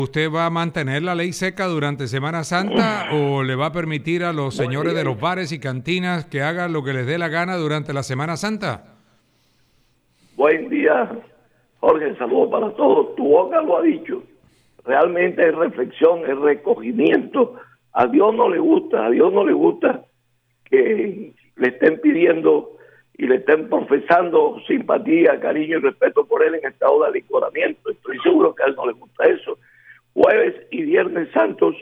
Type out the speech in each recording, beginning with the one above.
¿Usted va a mantener la ley seca durante Semana Santa o le va a permitir a los señores de los bares y cantinas que hagan lo que les dé la gana durante la Semana Santa? Buen día, Jorge, saludos para todos. Tu boca lo ha dicho. Realmente es reflexión, es recogimiento. A Dios no le gusta que le estén pidiendo y le estén profesando simpatía, cariño y respeto por él en estado de alicoramiento. Estoy seguro que a él no le gusta eso. Jueves y Viernes Santos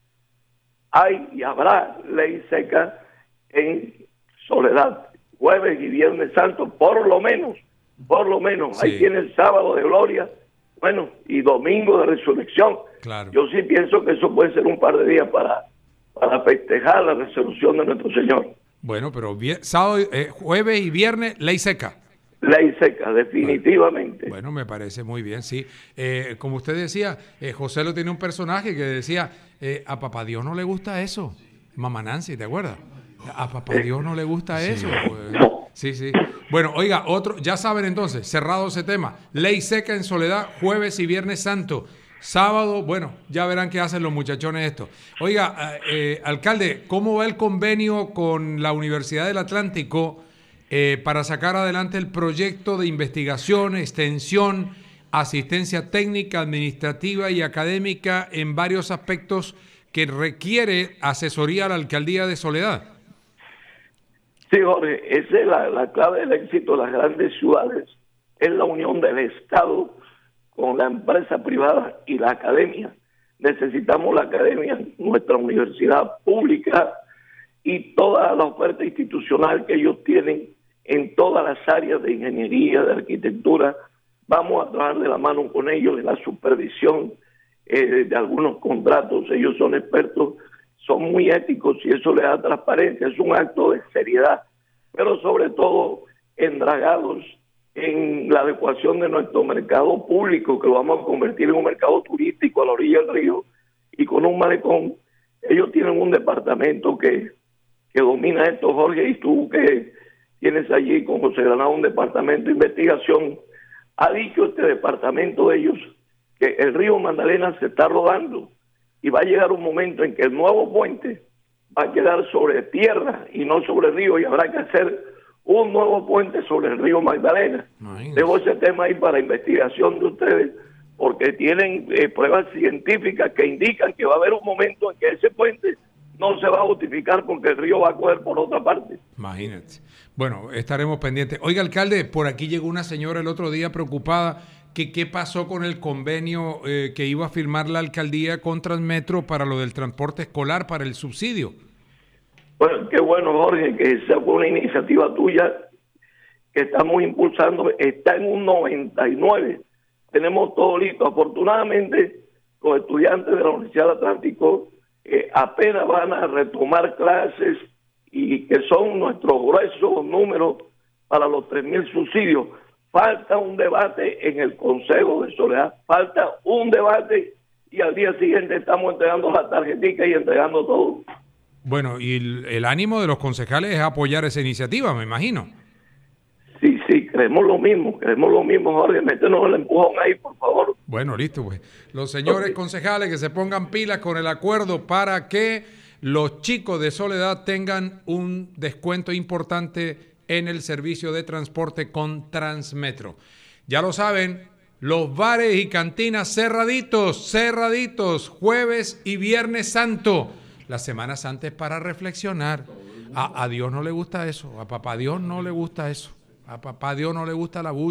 hay y habrá ley seca en Soledad. Jueves y Viernes Santos, por lo menos. Sí. Ahí tiene el sábado de gloria, bueno, y domingo de resurrección. Claro. Yo sí pienso que eso puede ser un par de días para festejar la resolución de nuestro Señor. Bueno, pero sábado, jueves y viernes, ley seca. Ley seca, definitivamente. Bueno, me parece muy bien, sí. Como usted decía, José lo tiene un personaje que decía, a papá Dios no le gusta eso. Mamá Nancy, ¿te acuerdas? A papá Dios no le gusta eso. Sí, sí. Bueno, oiga, ya saben entonces, cerrado ese tema. Ley seca en Soledad, jueves y Viernes Santo. Sábado, bueno, ya verán qué hacen los muchachones esto. Oiga, alcalde, ¿cómo va el convenio con la Universidad del Atlántico para sacar adelante el proyecto de investigación, extensión, asistencia técnica, administrativa y académica en varios aspectos que requiere asesoría a la alcaldía de Soledad? Sí, Jorge, esa es la clave del éxito de las grandes ciudades, es la unión del Estado con la empresa privada y la academia. Necesitamos la academia, nuestra universidad pública y toda la oferta institucional que ellos tienen en todas las áreas de ingeniería, de arquitectura. Vamos a trabajar de la mano con ellos en la supervisión de algunos contratos. Ellos son expertos, son muy éticos y eso les da transparencia. Es un acto de seriedad, pero sobre todo endragados en la adecuación de nuestro mercado público, que lo vamos a convertir en un mercado turístico a la orilla del río y con un malecón. Ellos tienen un departamento que domina esto, Jorge, y tú que tienes allí con José Granado un departamento de investigación, ha dicho este departamento de ellos que el río Magdalena se está rodando y va a llegar un momento en que el nuevo puente va a quedar sobre tierra y no sobre el río, y habrá que hacer un nuevo puente sobre el río Magdalena. Dejo ese tema ahí para investigación de ustedes, porque tienen pruebas científicas que indican que va a haber un momento en que ese puente no se va a justificar porque el río va a correr por otra parte. Imagínate. Bueno, estaremos pendientes. Oiga, alcalde, por aquí llegó una señora el otro día preocupada que qué pasó con el convenio que iba a firmar la alcaldía con Transmetro para lo del transporte escolar, para el subsidio. Bueno, qué bueno, Jorge, que esa fue una iniciativa tuya que estamos impulsando. Está en un 99. Tenemos todo listo. Afortunadamente, los estudiantes de la Universidad del Atlántico apenas van a retomar clases y que son nuestros gruesos números para los 3,000 subsidios. Falta un debate en el Consejo de Soledad. Falta un debate y al día siguiente estamos entregando la tarjetita y entregando todo. Bueno, y el ánimo de los concejales es apoyar esa iniciativa, me imagino. Sí, creemos lo mismo, Jorge. Métenos el empujón ahí, por favor. Bueno, listo, pues. Los señores concejales que se pongan pilas con el acuerdo para que los chicos de Soledad tengan un descuento importante en el servicio de transporte con Transmetro. Ya lo saben, los bares y cantinas cerraditos, jueves y Viernes Santo. La Semana Santa es para reflexionar. A Dios no le gusta eso, a papá Dios no le gusta eso, a papá Dios no le gusta la bulla.